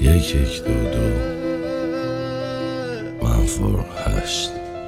1122 منفور 8.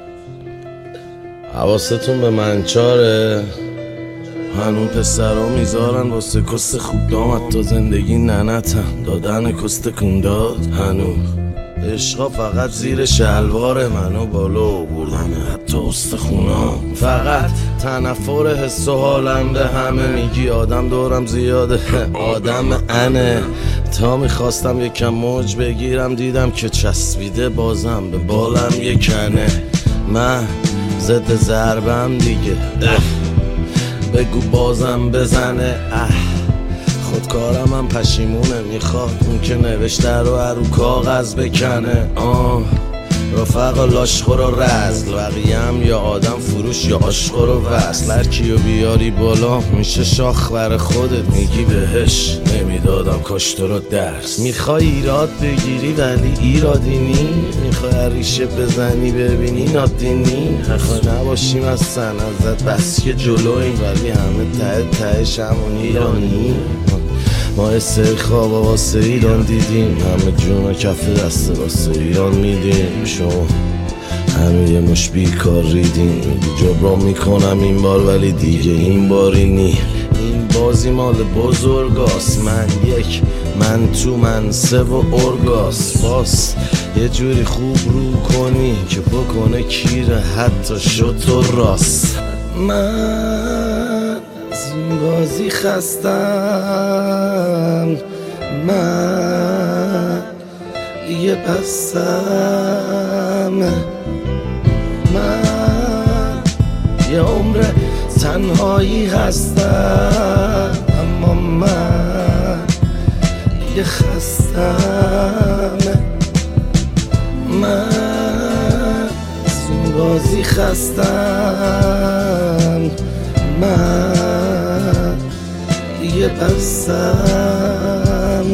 حواستون به منچاره، هنون پسرها میذارن واسه کست خوب دامد تا زندگی ننتن دادن کست کنداد. هنون عشقا فقط زیر شلوار منو بالا بردن حتی استخونام. فقط تنفر حس و حالم به همه میگی آدم دورم زیاده آدم انه. تا میخواستم یکم موج بگیرم دیدم که چسبیده بازم به بالم یکنه. من ضد ضربم دیگه بگو بازم بزنه. خودکارم هم پشیمونه، میخواد اون که نوشته رو کاغذ بکنه. رفقا لاشخور و رزل، بقیه هم یا آدم فروش یا عاشقور و وصل. هر کیو بیاری بالا میشه شاخ بر خودت، میگی بهش نمیدادم کاش تو رو درس. میخوای ایراد بگیری ولی ایرادی نی، میخوای ریشه بزنی ببینی نادینی. میخوای نباشیم از سن ازت بس که جلویم ولی همه ته تهش همون ایرانی. ما سری خوابا واسه ایران دیدیم، همه جون کف دست واسه ایران میدیم. شما همه یه مش بیکار ریدیم، میگی جبران میکنم این بار ولی دیگه این باری نی. این بازی مال بزرگاست، من یک من تو من سه و ارگاس. باس یه جوری خوب رو کنی که بکنه کیره حتی شد تو راست. من از این بازی خستم، من دیگه بستم. من یه عمر تنهایی هستم، اما من دیگه خستم. من از این بازی خستم، من دیگه بستم.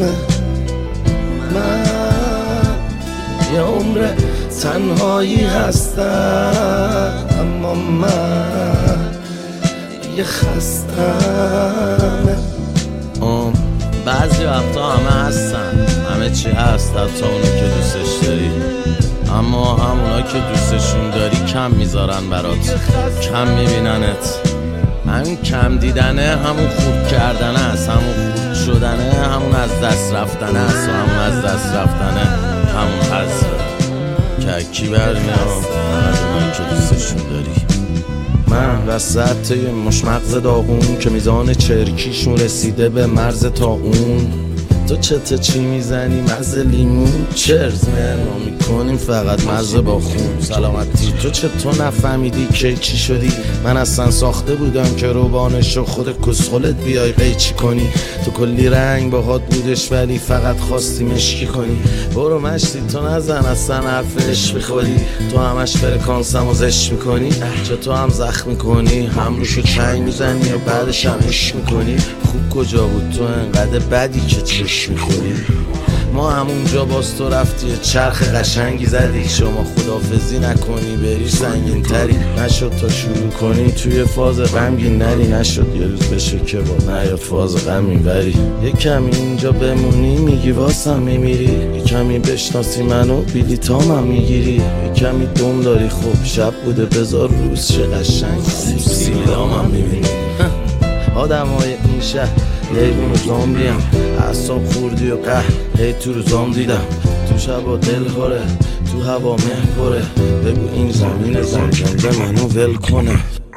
من یه عمر تنهایی هستم، اما من دیگه خستم. بعضی وقتا همه هستن، همه چی هست حتی اونو که دوستش داری، اما همونا که دوستشون داری کم میذارن برات، کم میبیننت. همین کم دیدنه همون خوب کردنه است، همون خوب شدنه همون از دست رفتنه است، و همون از دست رفتنه همون حذفه که کی برمیاد اونایی که دوستشون داری. من وسط یه مش مغز داغون که میزان چرکیشون رسیده به مرز تا اون. تو چته چی میزنی مزه لیمون، چرز منو میکنیم فقط مزه با خون. سلامتی تو چطور نفهمیدی که چی شدی؟ من اصلا ساخته بودم که روبانشو خود کسخلت بیای قیچی کنی. تو کلی رنگ باهات بودش ولی فقط خواستی مشکی کنی. برو مشتی تو نزن اصلا حرفش بخوری، تو همش فرکانسم و زش میکنی. چه تو هم زخم میکنی، هم روشو چنگ میزنی یا بعدش هم مش میکنی. خوب کجا بود تو انقدر بدی که چش میخوری؟ ما همونجا باز تو رفتی چرخ قشنگی زدی. شما خدافزی نکنی بری سنگین تری، نشد تا شروع کنی توی فاز غمگین نری. نشد یه روز بشه که با نیاد فاز غم میبری. یه کمی اینجا بمونی میگی واسم میمیری، یه کمی بشناسی منو بیلیتامم میگیری. یه کمی دم داری خب شب بوده بذار روز چه قشنگ سیلامم میبینی. آدم های این شهر لیوون و زامبی هم اعصاب خوردی و قهر هی تو روزام دیدم. تو شبا دل خوره تو هوا مه پره، بگو این زمین زنجنده منو ول کنه.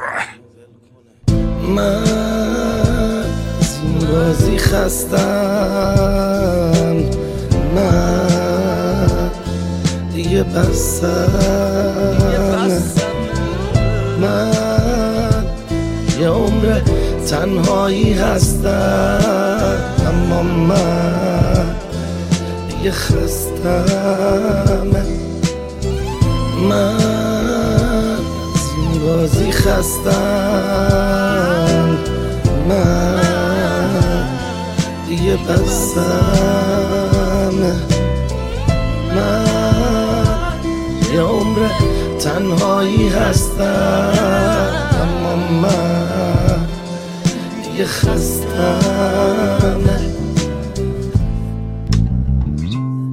من از این بازی خستم، من دیگه بستم. من یه عمر تنهایی هستم، اما من دیگه خستم. من از این بازی خستم، من دیگه بستم. من یه عمر تنهایی هستم، اما من دیگه خستم.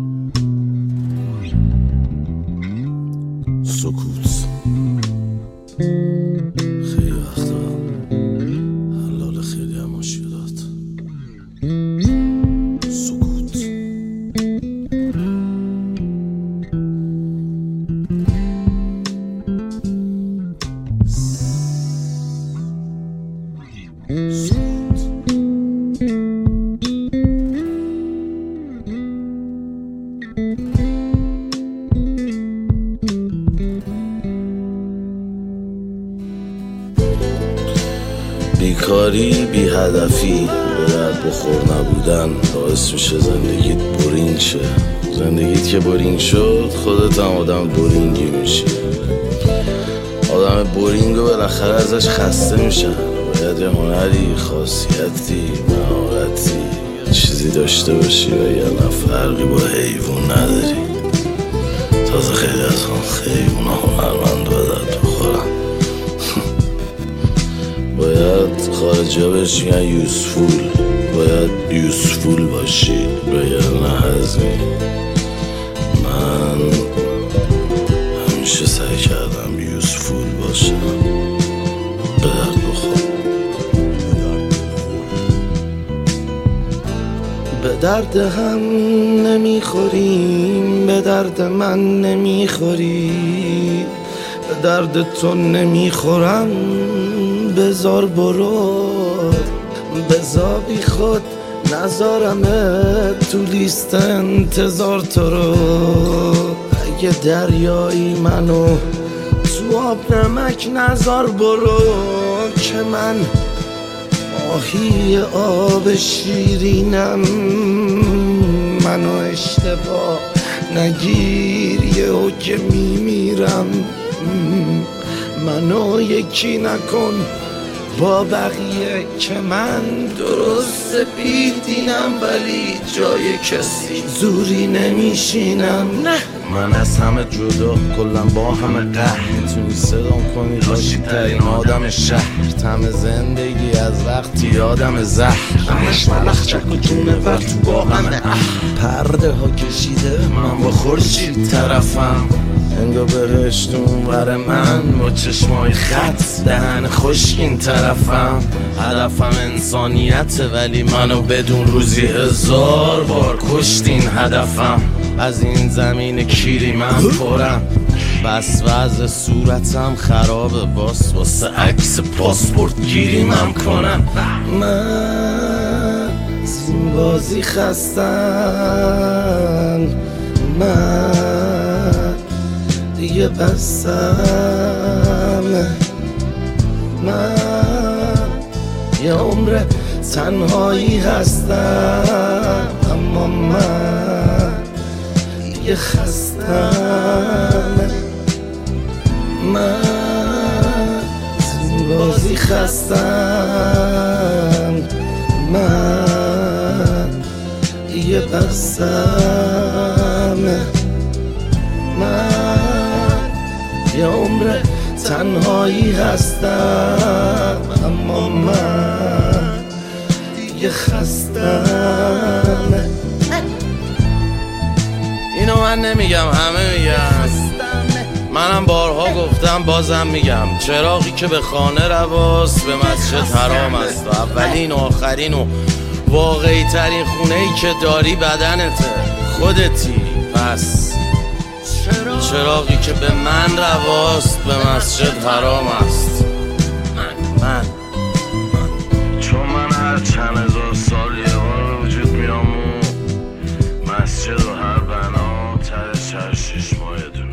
بیکاری بی هدفی به درد بخور نبودن باعث میشه زندگیت بورینگ شه. زندگیت که بورینگ شد خودت هم آدم بورینگی میشی. آدم بورینگ رو بالاخره ازش خسته میشن. باید یه هنری، خاصیتی، مهارتی، چیزی داشته باشی و یه فرقی با حیوان نداری. تازه خیلی از اون حیوان هنرمند به درد بخورن. باید خارجی ها بهش میگن یوزفول. باید یوزفول باشی بگرنه هزمی. من همیشه سعی کردم یوزفول باشم به درد بخور. به درد هم نمیخوریم، به درد من نمیخوری، به درد تو نمیخورم. بذار برو، بذار بی خود نذارمه تو لیست انتظار تو رو. اگه دریایی منو تو آب نمک نذار برو، که من ماهی آب شیرینم. منو اشتباه نگیر یهو که میمیرم. منو یکی نکن با بقیه که من درست سپیدینم، ولی جای کسی زوری نمیشینم. نه من از همه جدا، کلم با همه قهر. میتونی صدام کنی باشی ترین آدم شهر. تم زندگی از وقتی آدم زهر. همش ملخ چک و جونه ور تو با همه پرده ها کشیده من با خورشید طرفم. انگا بهشتون ور من با چشمای خط، دهن خشکین طرفم. هدفم انسانیته ولی منو بدون روزی 1000 بار کشتین هدفم. از این زمین کیری من پرم، بس وضع صورتم خرابه، باس واسه عکس پاسپورت گیری من کنم. من از این بازی خستم، من دیگه بستم. من یه عمر تنهایی هستم، اما من دیگه خستم. من از این بازی خستم، من دیگه بستم. من یه عمر تنهایی هستم، اما من دیگه خستم. اینو من نمیگم، همه میگن. منم بارها گفتم بازم میگم، چراغی که به خانه رواست به مسجد حرام است. و اولین و آخرین و واقعی ترین خونه‌ای که داری بدنته، خودتی. پس چراغی که به من رواست به مسجد حرام است. من چون من هر چند هزار سال یه بار وجود میام و مسجد و هر بنا ته چرشیش ماه دونه